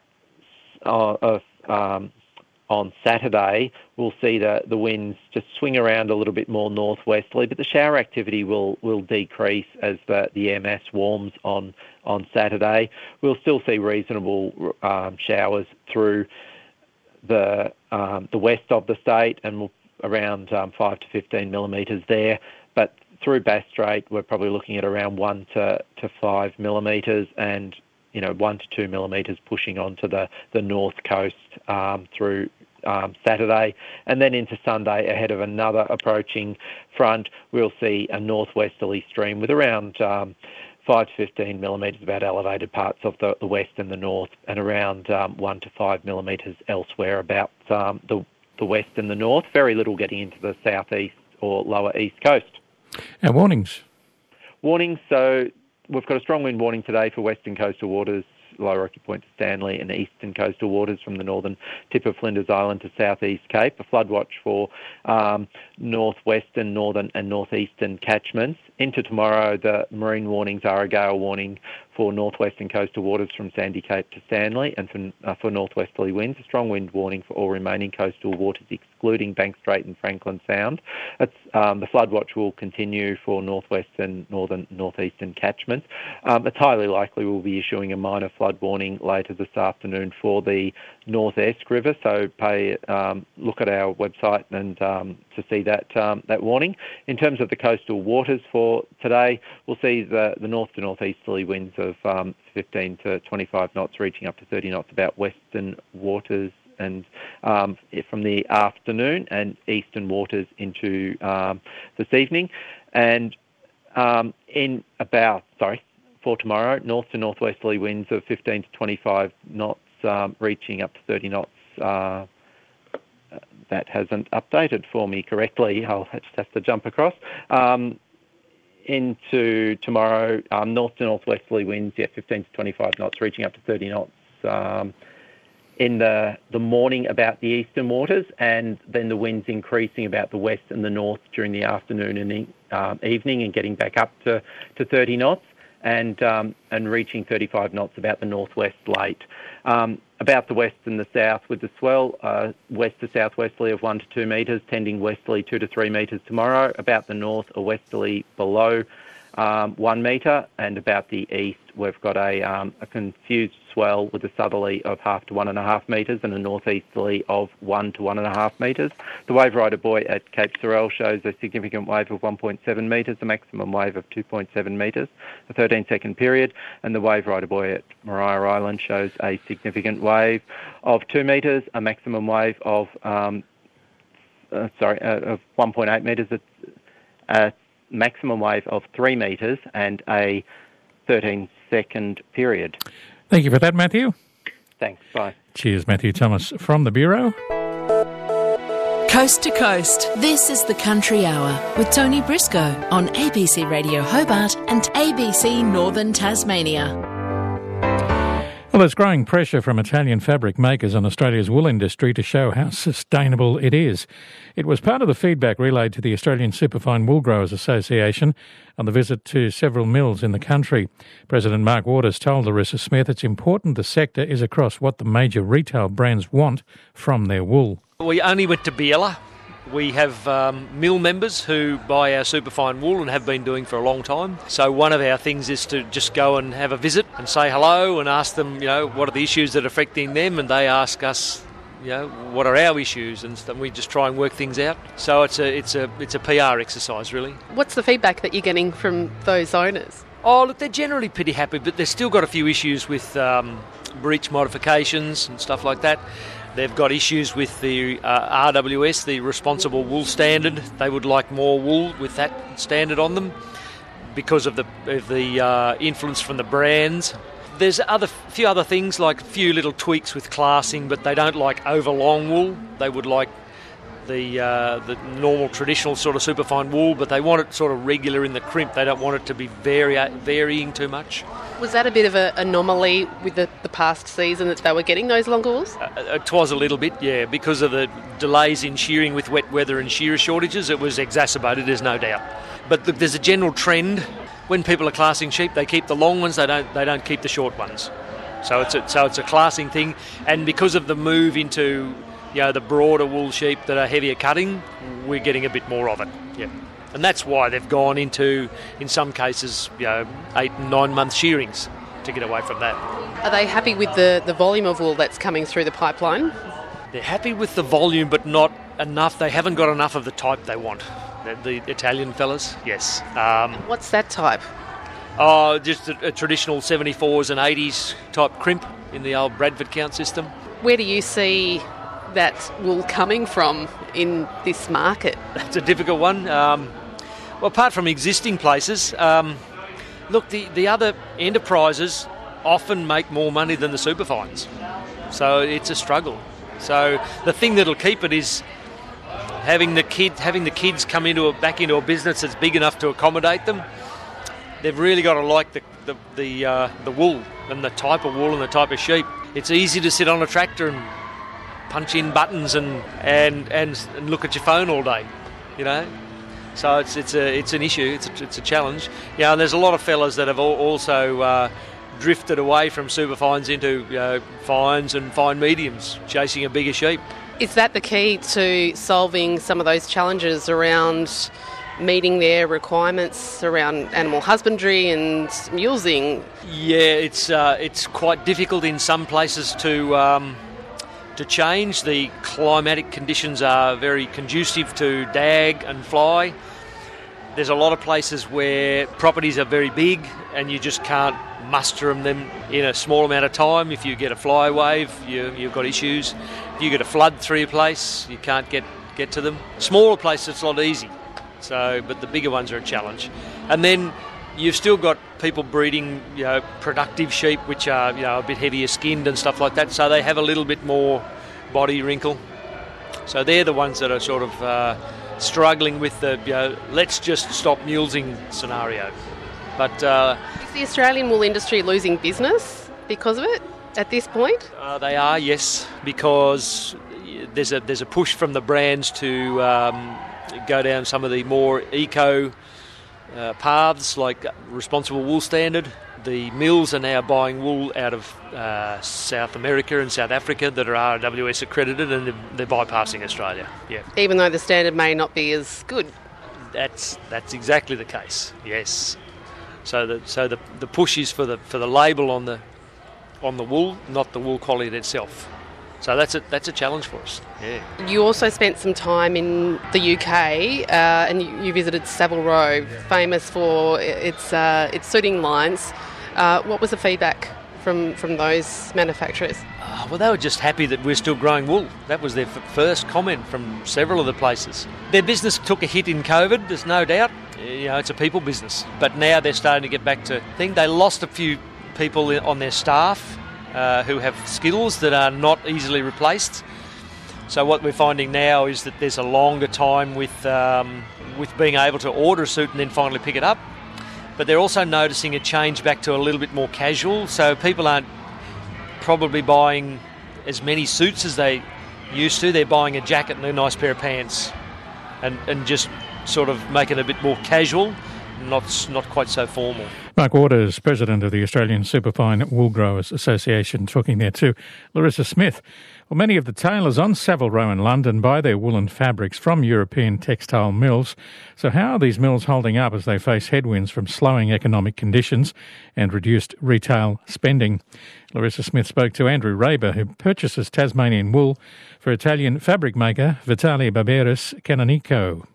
Speaker 15: Saturday, we'll see the winds just swing around a little bit more northwesterly, but the shower activity will decrease as the MS warms on Saturday. We'll still see reasonable showers through the west of the state, and around 5 to 15 millimetres there, but through Bass Strait, we're probably looking at around 1 to 5 millimetres, and 1 to 2 millimetres pushing onto the north coast through Saturday. And then into Sunday, ahead of another approaching front, we'll see a northwesterly stream with around 5 to 15 millimetres about elevated parts of the west and the north, and around 1 to 5 millimetres elsewhere about the west and the north. Very little getting into the southeast or lower east coast.
Speaker 2: And warnings?
Speaker 15: Warnings, so we've got a strong wind warning today for western coastal waters, Lower Rocky Point to Stanley, and eastern coastal waters from the northern tip of Flinders Island to southeast Cape. A flood watch for northwestern, northern and northeastern catchments. Into tomorrow, the marine warnings are a gale warning for northwestern coastal waters from Sandy Cape to Stanley, and for northwesterly winds, a strong wind warning for all remaining coastal waters excluding Bank Strait and Franklin Sound. The flood watch will continue for northwestern, northern, northeastern catchments. It's highly likely we'll be issuing a minor flood warning later this afternoon for the North Esk River, so look at our website and to see that warning. In terms of the coastal waters for today, we'll see the north to northeasterly winds of 15 to 25 knots, reaching up to 30 knots about western waters, and from the afternoon, and eastern waters into this evening. And for tomorrow, north to northwesterly winds of 15 to 25 knots, reaching up to 30 knots. That hasn't updated for me correctly. I'll just have to jump across. Into tomorrow, north to northwesterly winds, 15 to 25 knots, reaching up to 30 knots. in the morning about the eastern waters, and then the winds increasing about the west and the north during the afternoon and evening, and getting back up to 30 knots, and reaching 35 knots about the northwest late. About the west and the south with the swell, west to southwesterly of 1 to 2 metres, tending westerly 2 to 3 metres tomorrow. About the north, a westerly below 1 metre, and about the east, we've got a confused swell with a southerly of 0.5 to 1.5 metres and a northeasterly of 1 to 1.5 metres. The wave rider buoy at Cape Sorel shows a significant wave of 1.7 metres, a maximum wave of 2.7 metres, a 13-second period, and the wave rider buoy at Maria Island shows a significant wave of 2 metres, a maximum wave of 1.8 metres, a maximum wave of 3 metres, and a 13-second period.
Speaker 2: Thank you for that, Matthew.
Speaker 15: Thanks. Bye.
Speaker 2: Cheers, Matthew Thomas from the Bureau.
Speaker 1: Coast to coast, this is the Country Hour with Tony Briscoe on ABC Radio Hobart and ABC Northern Tasmania.
Speaker 2: Well, there's growing pressure from Italian fabric makers on Australia's wool industry to show how sustainable it is. It was part of the feedback relayed to the Australian Superfine Wool Growers Association on the visit to several mills in the country. President Mark Waters told Larissa Smith it's important the sector is across what the major retail brands want from their wool.
Speaker 3: We only went to Biella. We have mill members who buy our superfine wool and have been doing for a long time. So one of our things is to just go and have a visit and say hello and ask them, what are the issues that are affecting them, and they ask us, what are our issues, and we just try and work things out. So it's a PR exercise, really.
Speaker 16: What's the feedback that you're getting from those owners?
Speaker 3: Oh, look, they're generally pretty happy, but they've still got a few issues with breech modifications and stuff like that. They've got issues with the RWS, the Responsible Wool Standard. They would like more wool with that standard on them because of the influence from the brands. There's a few other things, like a few little tweaks with classing, but they don't like overlong wool. They would like the normal traditional sort of superfine wool, but they want it sort of regular in the crimp. They don't want it to be varying too much.
Speaker 16: Was that a bit of an anomaly with the past season that they were getting those longer wools?
Speaker 3: It was a little bit, yeah. Because of the delays in shearing with wet weather and shearer shortages, it was exacerbated, there's no doubt. But there's a general trend. When people are classing sheep, they keep the long ones, they don't keep the short ones. So it's a classing thing. And because of the move into the broader wool sheep that are heavier cutting, we're getting a bit more of it. Yeah. And that's why they've gone into, in some cases, 8 and 9 month shearings to get away from that.
Speaker 16: Are they happy with the volume of wool that's coming through the pipeline?
Speaker 3: They're happy with the volume, but not enough. They haven't got enough of the type they want. The Italian fellas, yes.
Speaker 16: What's that type?
Speaker 3: Just a traditional 74s and 80s type crimp in the old Bradford count system.
Speaker 16: Where do you see that wool coming from in this market?
Speaker 3: That's a difficult one. Well, apart from existing places, look, the other enterprises often make more money than the superfines. So it's a struggle. So the thing that'll keep it is having the kids come back into a business that's big enough to accommodate them. They've really got to like the wool and the type of wool and the type of sheep. It's easy to sit on a tractor and punch in buttons and look at your phone all day, So it's an issue. It's a challenge. And there's a lot of fellas that have also drifted away from superfines into fines and fine mediums, chasing a bigger sheep.
Speaker 16: Is that the key to solving some of those challenges around meeting their requirements around animal husbandry and mulesing?
Speaker 3: Yeah, it's quite difficult in some places to change. The climatic conditions are very conducive to dag and fly. There's a lot of places where properties are very big and you just can't muster them in a small amount of time. If you get a fly wave, you've got issues. If you get a flood through your place, you can't get to them. Smaller places, it's a lot easy. But the bigger ones are a challenge. And then you've still got people breeding, productive sheep, which are, a bit heavier skinned and stuff like that. So they have a little bit more body wrinkle. So they're the ones that are sort of struggling with the, let's just stop mulesing scenario. But
Speaker 16: is the Australian wool industry losing business because of it? at this point?
Speaker 3: They are, yes, because there's a push from the brands to go down some of the more eco paths, like Responsible Wool Standard. The mills are now buying wool out of South America and South Africa that are RWS accredited, and they're bypassing Australia. Yeah,
Speaker 16: even though the standard may not be as good.
Speaker 3: That's exactly the case. Yes. So the push is for the label on the wool, not the wool quality itself. So that's a challenge for us. Yeah.
Speaker 16: You also spent some time in the UK, and you visited Savile Row, famous for its suiting lines. What was the feedback from those manufacturers?
Speaker 3: Well, they were just happy that we're still growing wool. That was their first comment from several of the places. Their business took a hit in COVID, there's no doubt. It's a people business. But now they're starting to get back to things. They lost a few people on their staff who have skills that are not easily replaced. So what we're finding now is that there's a longer time with being able to order a suit and then finally pick it up. But they're also noticing a change back to a little bit more casual. So people aren't probably buying as many suits as they used to. They're buying a jacket and a nice pair of pants and just sort of making it a bit more casual, not quite so formal.
Speaker 2: Mark Waters, President of the Australian Superfine Wool Growers Association, talking there to Larissa Smith. Well, many of the tailors on Savile Row in London buy their woolen fabrics from European textile mills. So how are these mills holding up as they face headwinds from slowing economic conditions and reduced retail spending? Larissa Smith spoke to Andrew Raber, who purchases Tasmanian wool for Italian fabric maker Vitale Barberis Canonico.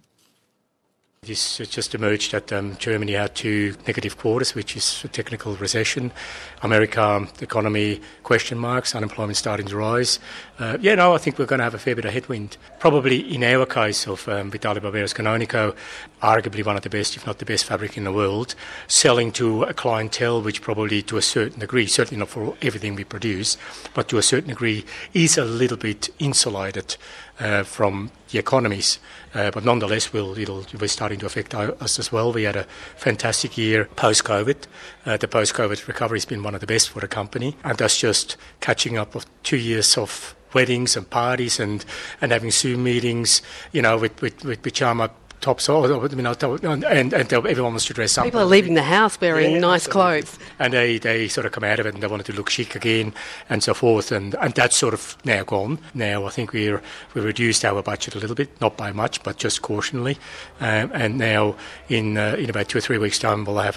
Speaker 17: This just emerged that Germany had 2 negative quarters, which is a technical recession. America, the economy, question marks, unemployment starting to rise. I think we're going to have a fair bit of headwind. Probably in our case of Vitale Barberis Canonico, arguably one of the best, if not the best fabric in the world, selling to a clientele which probably to a certain degree, certainly not for everything we produce, but to a certain degree is a little bit insulated from the economies, but nonetheless we're starting to affect us as well. We had a fantastic year post-COVID. The post-COVID recovery has been one of the best for the company, and that's just catching up of 2 years of weddings and parties and having Zoom meetings, with pyjama tops on, and everyone wants to dress up.
Speaker 16: People are leaving the house wearing nice clothes.
Speaker 17: And they sort of come out of it and they wanted to look chic again and so forth, and that's sort of now gone. Now I think we reduced our budget a little bit, not by much, but just cautionally. And now in about 2 or 3 weeks' time we'll have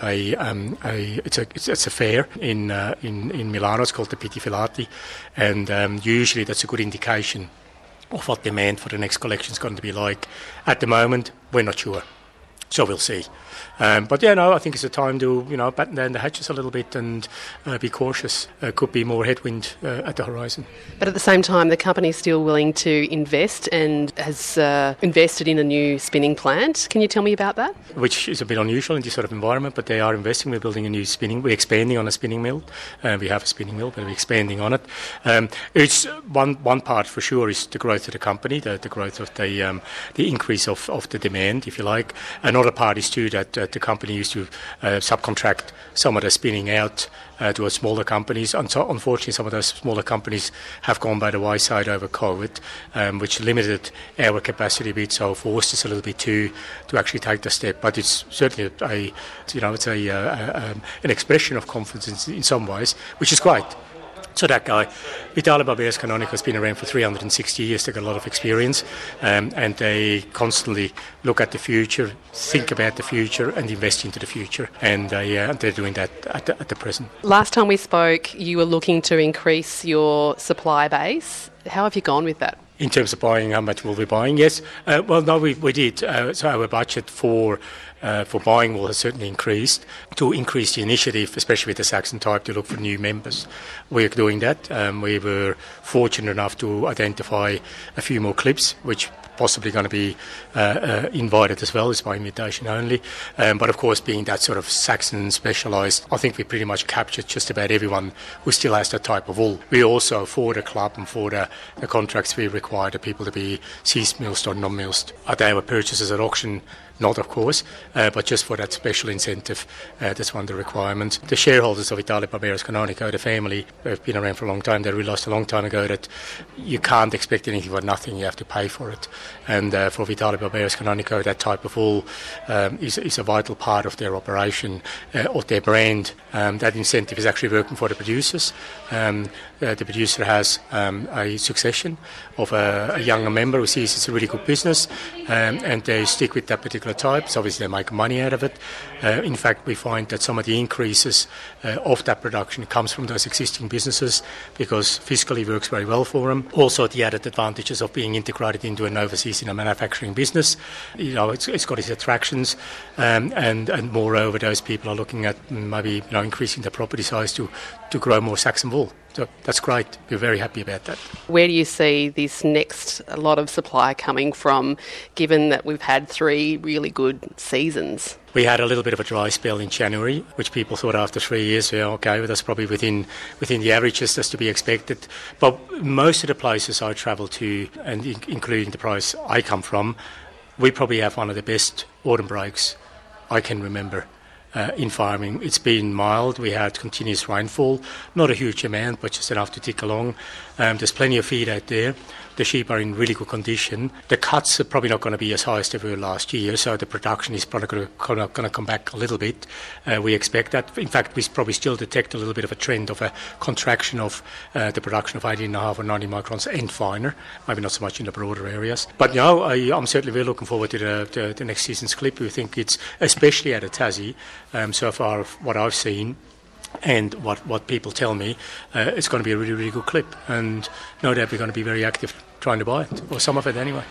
Speaker 17: it's a fair in Milano. It's called the Pitti Filati, and usually that's a good indication of what demand for the next collection is going to be like. At the moment, we're not sure. So we'll see. I think it's a time to, batten down the hatches a little bit and be cautious. Could be more headwind at the horizon.
Speaker 16: But at the same time, the company's still willing to invest and has invested in a new spinning plant. Can you tell me about that?
Speaker 17: Which is a bit unusual in this sort of environment, but they are investing. We're building a new we're expanding on a spinning mill. We have a spinning mill, but we're expanding on it. It's one part for sure is the growth of the company, the growth of the increase of the demand, if you like. Another part is too that the company used to subcontract some of the spinning out to smaller companies. And so, unfortunately, some of those smaller companies have gone by the wayside over COVID, which limited our capacity a bit, so forced us a little bit to actually take the step. But it's certainly an expression of confidence in some ways, which is great. So that guy, Vitale Barberis Canonico, has been around for 360 years. They've got a lot of experience, and they constantly look at the future, think about the future, and invest into the future. And they're doing that at the present.
Speaker 16: Last time we spoke, you were looking to increase your supply base. How have you gone with that?
Speaker 17: In terms of buying, how much will we be buying? Yes. We did. So our budget for buying wool has certainly increased. To increase the initiative, especially with the Saxon type, to look for new members, we're doing that. We were fortunate enough to identify a few more clips, which possibly going to be invited as well. It's by invitation only. But of course, being that sort of Saxon specialised, I think we pretty much captured just about everyone who still has that type of wool. We also, for the club and for the contracts, we require the people to be cease milled or non-milled. Our purchases at auction not, of course, but just for that special incentive. That's one of the requirements. The shareholders of Italia Barberos Canonico, the family, have been around for a long time. They realised a long time ago that you can't expect anything for nothing. You have to pay for it. And for Italia Barberos Canonico, that type of wool is a vital part of their operation, of their brand. That incentive is actually working for the producers. The producer has a succession of a younger member who sees it's a really good business, and they stick with that particular type. So obviously they make money out of it. In fact, we find that some of the increases of that production comes from those existing businesses because fiscally works very well for them. Also, the added advantages of being integrated into an overseas manufacturing business. It's got its attractions, and moreover, those people are looking at maybe increasing their property size to grow more Saxon wool. So that's great. We're very happy about that.
Speaker 16: Where do you see this next lot of supply coming from, given that we've had 3 really good seasons?
Speaker 17: We had a little bit of a dry spell in January, which people thought after 3 years, okay, well, that's probably within the averages that's to be expected. But most of the places I travel to, and including the place I come from, we probably have one of the best autumn breaks I can remember. In farming. It's been mild. We had continuous rainfall, not a huge amount, but just enough to tick along. There's plenty of feed out there. The sheep are in really good condition. The cuts are probably not going to be as high as they were last year, so the production is probably going to come back a little bit. We expect that. In fact, we probably still detect a little bit of a trend of a contraction of the production of 18.5 or 90 microns and finer, maybe not so much in the broader areas. But I'm certainly very looking forward to the next season's clip. We think it's, especially at a Tassie, so far of what I've seen, and what people tell me, it's going to be a really, really good clip, and no doubt we're going to be very active trying to buy it, or some of it anyway.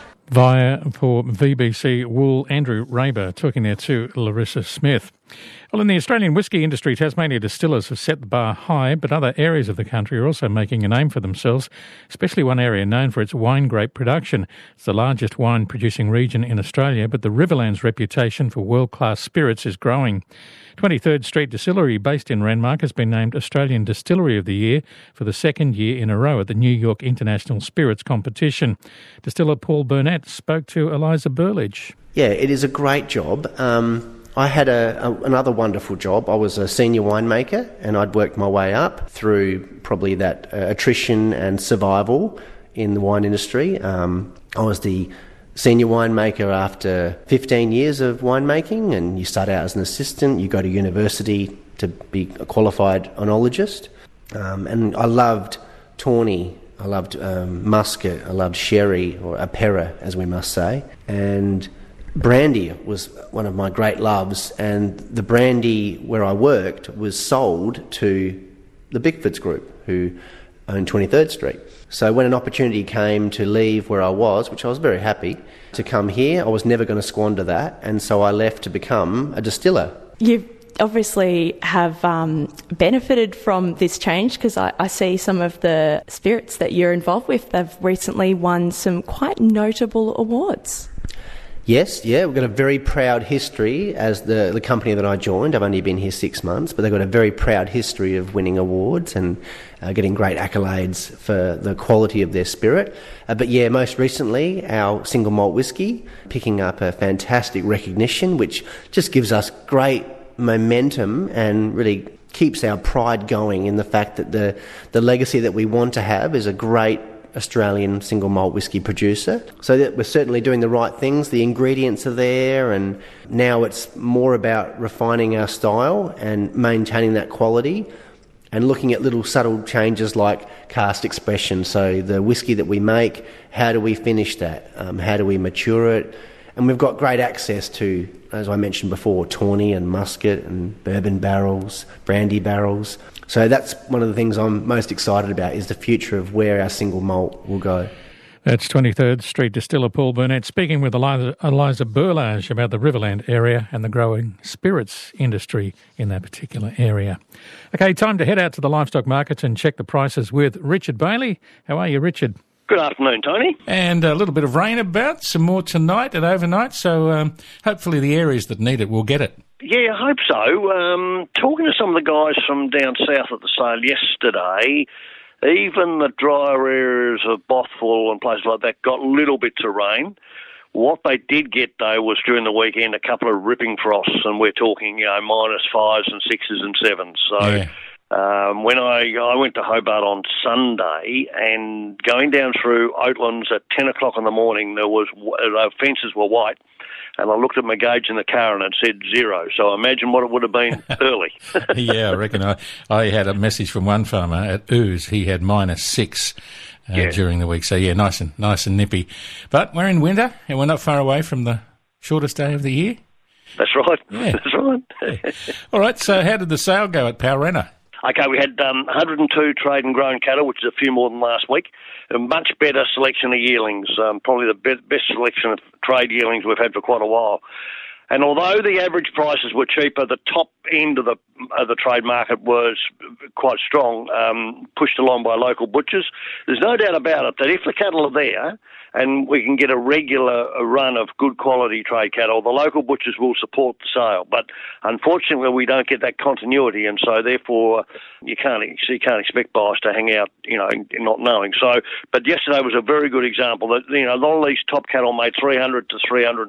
Speaker 2: For VBC Wool, Andrew Raber talking there to Larissa Smith. Well, in the Australian whisky industry, Tasmania distillers have set the bar high, but other areas of the country are also making a name for themselves, especially one area known for its wine grape production. It's the largest wine-producing region in Australia, but the Riverlands' reputation for world-class spirits is growing. 23rd Street Distillery, based in Renmark, has been named Australian Distillery of the Year for the second year in a row at the New York International Spirits Competition. Distiller Paul Burnett spoke to Eliza Burledge.
Speaker 18: Yeah, it is a great job. I had another wonderful job. I was a senior winemaker, and I'd worked my way up through probably that attrition and survival in the wine industry. I was the senior winemaker after 15 years of winemaking, and you start out as an assistant, you go to university to be a qualified oenologist. And I loved Tawny, I loved Muscat, I loved Sherry, or Apera, as we must say. And brandy was one of my great loves, and the brandy where I worked was sold to the Bickfords Group, who owned 23rd Street. So when an opportunity came to leave where I was, which I was very happy to come here, I was never going to squander that, and so I left to become a distiller.
Speaker 19: You obviously have benefited from this change, because I see some of the spirits that you're involved with, they've recently won some quite notable awards.
Speaker 18: Yes, yeah, we've got a very proud history as the company that I joined. I've only been here 6 months, but they've got a very proud history of winning awards and getting great accolades for the quality of their spirit. But yeah, most recently, our single malt whisky picking up a fantastic recognition, which just gives us great momentum and really keeps our pride going in the fact that the legacy that we want to have is a great Australian single malt whisky producer. So that we're certainly doing the right things. The ingredients are there, and now it's more about refining our style and maintaining that quality and looking at little subtle changes like cask expression. So the whisky that we make, how do we finish that? How do we mature it? And we've got great access to, as I mentioned before, Tawny and Muscat and bourbon barrels, brandy barrels. So that's one of the things I'm most excited about, is the future of where our single malt will go.
Speaker 2: That's 23rd Street Distiller Paul Burnett speaking with Eliza Burledge about the Riverland area and the growing spirits industry in that particular area. Okay, time to head out to the livestock markets and check the prices with Richard Bailey. How are you, Richard?
Speaker 20: Good afternoon, Tony.
Speaker 2: And a little bit of rain about, some more tonight and overnight, so hopefully the areas that need it will get it.
Speaker 20: Yeah, I hope so. Talking to some of the guys from down south at the sale yesterday, even the drier areas of Bothwell and places like that got little bits of rain. What they did get, though, was during the weekend a couple of ripping frosts, and we're talking, -5s and 6s and 7s. So when I went to Hobart on Sunday, and going down through Oatlands at 10 o'clock in the morning, the fences were white, and I looked at my gauge in the car and it said 0. So imagine what it would have been early.
Speaker 2: Yeah, I reckon. I had a message from one farmer at Ooze. He had -6 during the week. So, yeah, nice and nippy. But we're in winter, and we're not far away from the shortest day of the year.
Speaker 20: That's right.
Speaker 2: Yeah.
Speaker 20: That's right.
Speaker 2: Yeah. All right, so how did the sale go at Powrena?
Speaker 20: Okay, we had 102 trade and grown cattle, which is a few more than last week. A much better selection of yearlings, probably the best selection of trade yearlings we've had for quite a while. And although the average prices were cheaper, the top end of the trade market was quite strong, pushed along by local butchers. There's no doubt about it that if the cattle are there and we can get a regular run of good quality trade cattle, the local butchers will support the sale. But unfortunately, we don't get that continuity, and so therefore you can't expect buyers to hang out, not knowing. So, but yesterday was a very good example that a lot of these top cattle made 300 to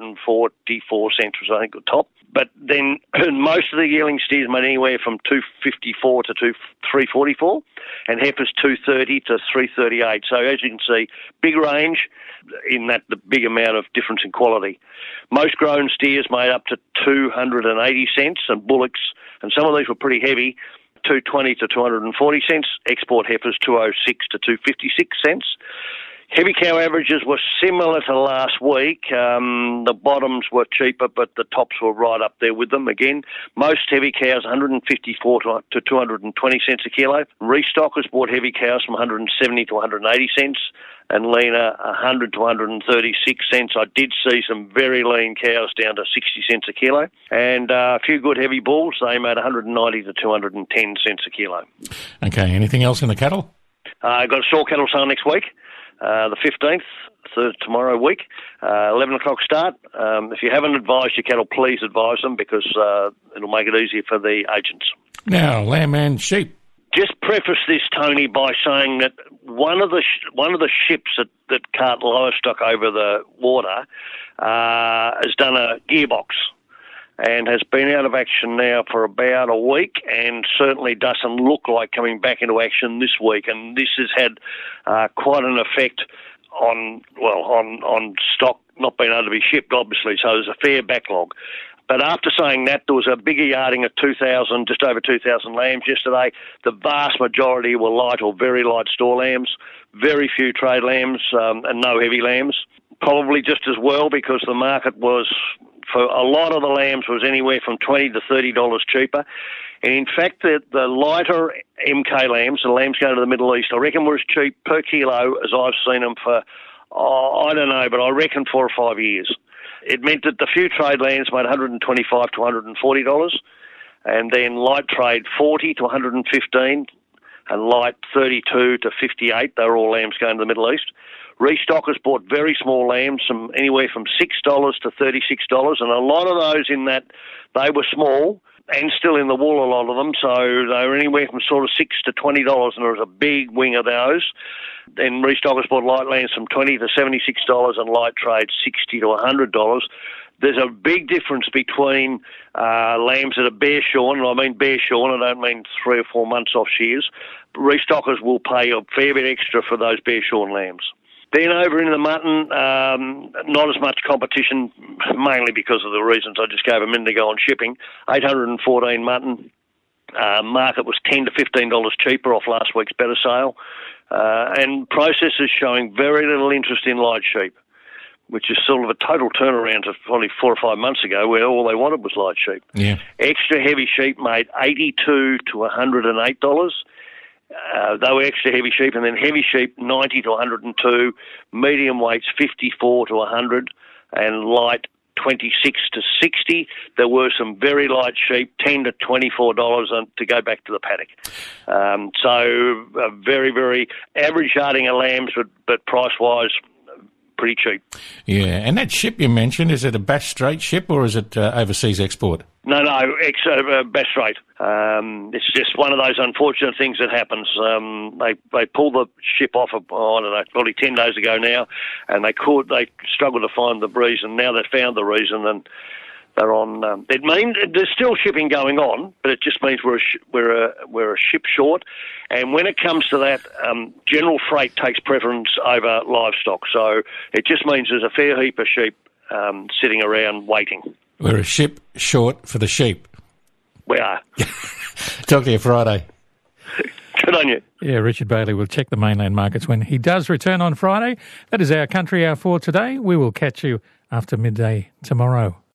Speaker 20: 344 cents, was I think the top. But then most of the yearling steers made anywhere from 254 to 344, and heifers 230 to 338. So as you can see, big range in that the big amount of difference in quality. Most grown steers made up to 280 cents, and bullocks, and some of these were pretty heavy, 220 to 240 cents. Export heifers 206 to 256 cents. Heavy cow averages were similar to last week. The bottoms were cheaper, but the tops were right up there with them again. Most heavy cows, 154 to 220 cents a kilo. Restockers bought heavy cows from 170 to 180 cents, and leaner 100 to 136 cents. I did see some very lean cows down to 60 cents a kilo, and a few good heavy bulls. They made 190 to 210 cents a kilo.
Speaker 2: Okay, anything else in the cattle?
Speaker 20: I've got a store cattle sale next week. The 15th, tomorrow week, 11 o'clock start. If you haven't advised your cattle, please advise them, because it'll make it easier for the agents.
Speaker 2: Now, lamb and sheep.
Speaker 20: Just preface this, Tony, by saying that one of the ships that cart livestock over the water has done a gearbox and has been out of action now for about a week, and certainly doesn't look like coming back into action this week. And this has had quite an effect on stock not being able to be shipped, obviously. So there's a fair backlog. But after saying that, there was a bigger yarding of just over 2,000 lambs yesterday. The vast majority were light or very light store lambs, very few trade lambs, and no heavy lambs. Probably just as well, because the market was, for a lot of the lambs, was anywhere from $20 to $30 cheaper. And in fact, the lighter MK lambs, the lambs going to the Middle East, I reckon were as cheap per kilo as I've seen them for, I don't know, but I reckon 4 or 5 years. It meant that the few trade lambs made $125 to $140, and then light trade $40 to $115, and light $32 to $58. They were all lambs going to the Middle East. Restockers bought very small lambs, anywhere from $6 to $36, and a lot of those in that, they were small and still in the wool, a lot of them, so they were anywhere from sort of $6 to $20, and there was a big wing of those. Then restockers bought light lambs from $20 to $76, and light trade $60 to $100. There's a big difference between lambs that are bare shorn, and I mean bare shorn, I don't mean 3 or 4 months off shears. Restockers will pay a fair bit extra for those bare shorn lambs. Then over into the mutton, not as much competition, mainly because of the reasons I just gave a minute ago on shipping. 814 mutton. Market was $10 to $15 cheaper off last week's better sale. And processors showing very little interest in light sheep, which is sort of a total turnaround to probably 4 or 5 months ago, where all they wanted was light sheep.
Speaker 2: Yeah.
Speaker 20: Extra heavy sheep made $82 to $108. They were extra heavy sheep, and then heavy sheep 90 to 102, medium weights 54 to 100, and light 26 to 60. There were some very light sheep, $10 to $24, to go back to the paddock. So a very, very average yarding of lambs, but price-wise, pretty cheap.
Speaker 2: Yeah, and that ship you mentioned, is it a Bass Strait ship or is it overseas export?
Speaker 20: No, Bass Strait. It's just one of those unfortunate things that happens. They pulled the ship off, I don't know, probably 10 days ago now, and they struggled to find the reason. Now they've found the reason, and they're on. It means there's still shipping going on, but it just means we're a ship short. And when it comes to that, general freight takes preference over livestock. So it just means there's a fair heap of sheep sitting around waiting.
Speaker 2: We're a ship short for the sheep.
Speaker 20: We are.
Speaker 2: Talk to you Friday.
Speaker 20: Good on you.
Speaker 2: Yeah, Richard Bailey will check the mainland markets when he does return on Friday. That is our Country Hour for today. We will catch you after midday tomorrow.